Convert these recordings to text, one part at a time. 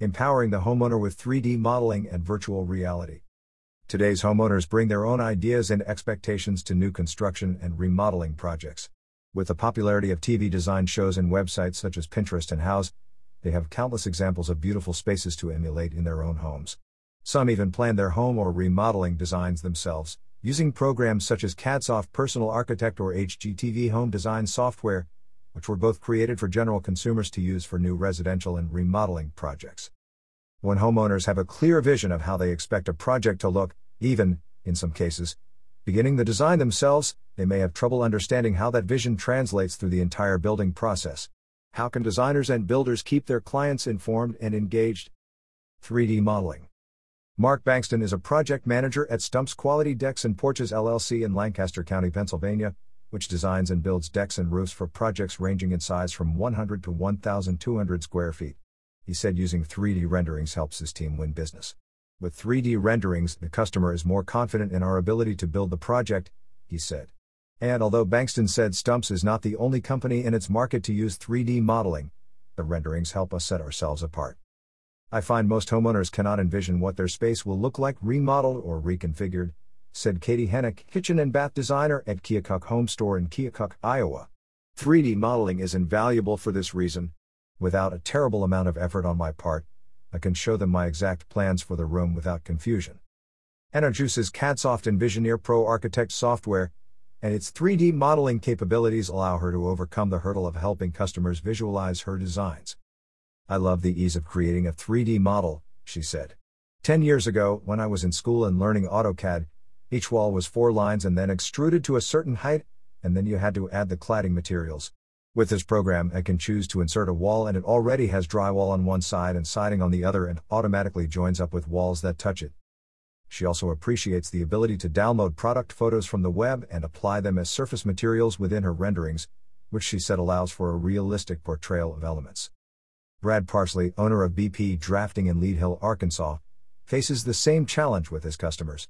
empowering the homeowner with 3D modeling and virtual reality. Today's homeowners bring their own ideas and expectations to new construction and remodeling projects. With the popularity of TV design shows and websites such as Pinterest and Houzz, they have countless examples of beautiful spaces to emulate in their own homes. Some even plan their home or remodeling designs themselves, using programs such as CADsoft Personal Architect or HGTV Home Design software, which were both created for general consumers to use for new residential and remodeling projects. When homeowners have a clear vision of how they expect a project to look, even, in some cases, beginning the design themselves, they may have trouble understanding how that vision translates through the entire building process. How can designers and builders keep their clients informed and engaged? 3D modeling. Mark Bankston is a project manager at Stumps Quality Decks and Porches LLC in Lancaster County, Pennsylvania, which designs and builds decks and roofs for projects ranging in size from 100 to 1,200 square feet. He said using 3D renderings helps his team win business. With 3D renderings, the customer is more confident in our ability to build the project, he said. And although Bankston said Stumps is not the only company in its market to use 3D modeling, the renderings help us set ourselves apart. I find most homeowners cannot envision what their space will look like remodeled or reconfigured, said Katie Hennick, kitchen and bath designer at Keokuk Home Store in Keokuk, Iowa. 3D modeling is invaluable for this reason. Without a terrible amount of effort on my part, I can show them my exact plans for the room without confusion. Anna uses CADsoft Envisioneer Pro Architect software, and its 3D modeling capabilities allow her to overcome the hurdle of helping customers visualize her designs. I love the ease of creating a 3D model, she said. 10 years ago, when I was in school and learning AutoCAD, each wall was 4 lines and then extruded to a certain height, and then you had to add the cladding materials. With this program, I can choose to insert a wall and it already has drywall on one side and siding on the other and automatically joins up with walls that touch it. She also appreciates the ability to download product photos from the web and apply them as surface materials within her renderings, which she said allows for a realistic portrayal of elements. Brad Parsley, owner of BP Drafting in Lead Hill, Arkansas, faces the same challenge with his customers.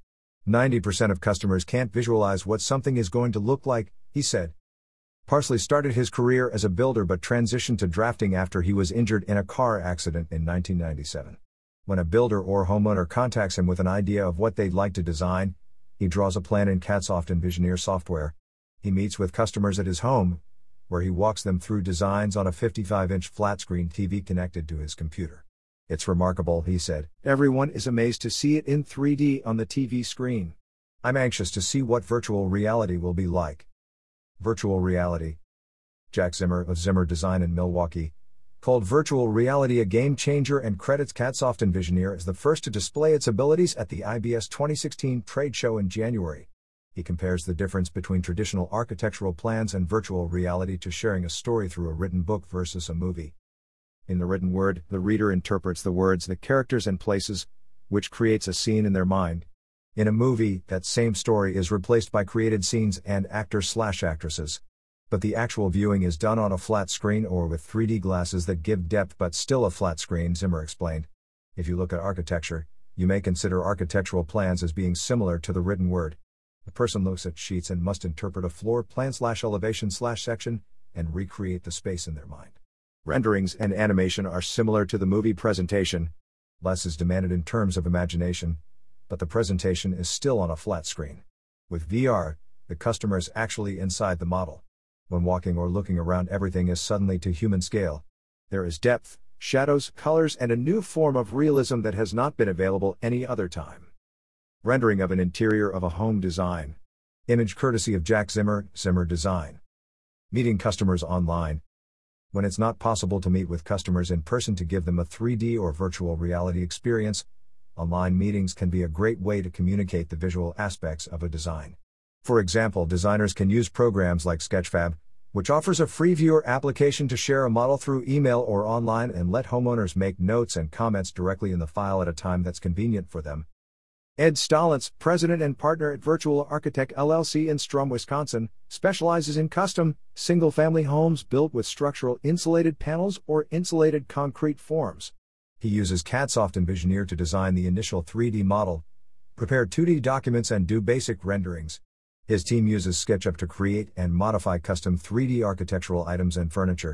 90% of customers can't visualize what something is going to look like, he said. Parsley started his career as a builder but transitioned to drafting after he was injured in a car accident in 1997. When a builder or homeowner contacts him with an idea of what they'd like to design, he draws a plan in CADsoft Envisioneer software. He meets with customers at his home, where he walks them through designs on a 55-inch flat-screen TV connected to his computer. It's remarkable, he said. Everyone is amazed to see it in 3D on the TV screen. I'm anxious to see what virtual reality will be like. Virtual reality. Jack Zimmer of Zimmer Design in Milwaukee called virtual reality a game changer and credits CADsoft Envisioneer as the first to display its abilities at the IBS 2016 trade show in January. He compares the difference between traditional architectural plans and virtual reality to sharing a story through a written book versus a movie. In the written word, the reader interprets the words, the characters and places, which creates a scene in their mind. In a movie, that same story is replaced by created scenes and actors/actresses. But the actual viewing is done on a flat screen or with 3D glasses that give depth but still a flat screen, Zimmer explained. If you look at architecture, you may consider architectural plans as being similar to the written word. The person looks at sheets and must interpret a floor plan/elevation/section and recreate the space in their mind. Renderings and animation are similar to the movie presentation. Less is demanded in terms of imagination, but the presentation is still on a flat screen. With VR, the customer is actually inside the model. When walking or looking around, everything is suddenly to human scale. There is depth, shadows, colors, and a new form of realism that has not been available any other time. Rendering of an interior of a home design. Image courtesy of Jack Zimmer, Zimmer Design. Meeting customers online. When it's not possible to meet with customers in person to give them a 3D or virtual reality experience, online meetings can be a great way to communicate the visual aspects of a design. For example, designers can use programs like Sketchfab, which offers a free viewer application to share a model through email or online and let homeowners make notes and comments directly in the file at a time that's convenient for them. Ed Stolitz, president and partner at Virtual Architect LLC in Strum, Wisconsin, specializes in custom, single-family homes built with structural insulated panels or insulated concrete forms. He uses CADsoft Envisioneer to design the initial 3D model, prepare 2D documents and do basic renderings. His team uses SketchUp to create and modify custom 3D architectural items and furniture,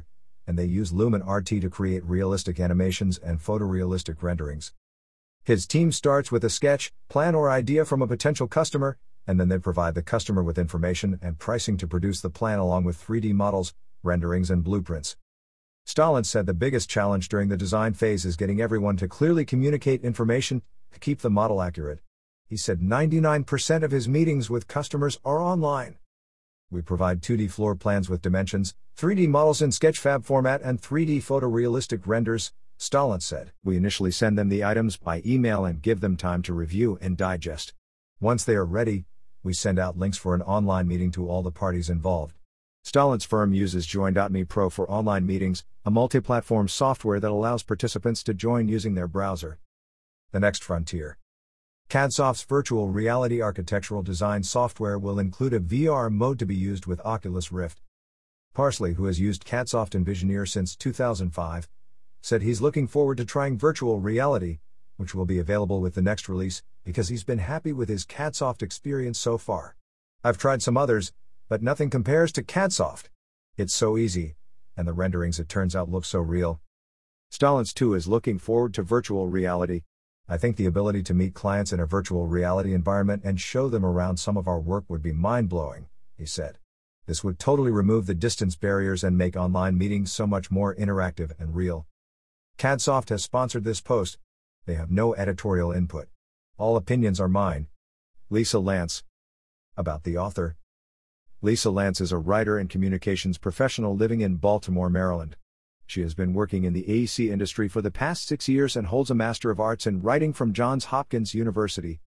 and they use Lumen RT to create realistic animations and photorealistic renderings. His team starts with a sketch, plan or idea from a potential customer, and then they provide the customer with information and pricing to produce the plan along with 3D models, renderings and blueprints. Stalins said the biggest challenge during the design phase is getting everyone to clearly communicate information to keep the model accurate. He said 99% of his meetings with customers are online. We provide 2D floor plans with dimensions, 3D models in Sketchfab format and 3D photorealistic renders, Stalins said. We initially send them the items by email and give them time to review and digest. Once they are ready, we send out links for an online meeting to all the parties involved. Stalins' firm uses Join.me Pro for online meetings, a multi-platform software that allows participants to join using their browser. The next frontier. CADsoft's virtual reality architectural design software will include a VR mode to be used with Oculus Rift. Parsley, who has used CADsoft Envisioneer since 2005, said he's looking forward to trying virtual reality, which will be available with the next release, because he's been happy with his CADsoft experience so far. I've tried some others, but nothing compares to CADsoft. It's so easy, and the renderings it turns out look so real. Stalins too is looking forward to virtual reality. I think the ability to meet clients in a virtual reality environment and show them around some of our work would be mind-blowing, he said. This would totally remove the distance barriers and make online meetings so much more interactive and real. CADsoft has sponsored this post. They have no editorial input. All opinions are mine. Lisa Lance. About the author. Lisa Lance is a writer and communications professional living in Baltimore, Maryland. She has been working in the AEC industry for the past 6 years and holds a Master of Arts in Writing from Johns Hopkins University.